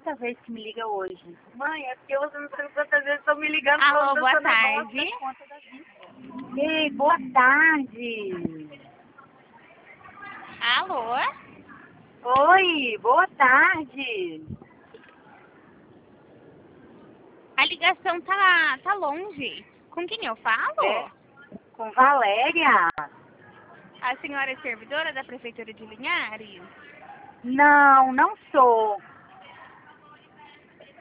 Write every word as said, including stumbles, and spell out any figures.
quinta vez que me liga hoje. Mãe, é porque você não sabe quantas vezes estão me ligando. Alô, boa tarde. Ei, boa tarde. Alô? Oi, boa tarde. A ligação tá, tá longe. Com quem eu falo? É, com Valéria? A senhora é servidora da Prefeitura de Linhares? Não, não sou.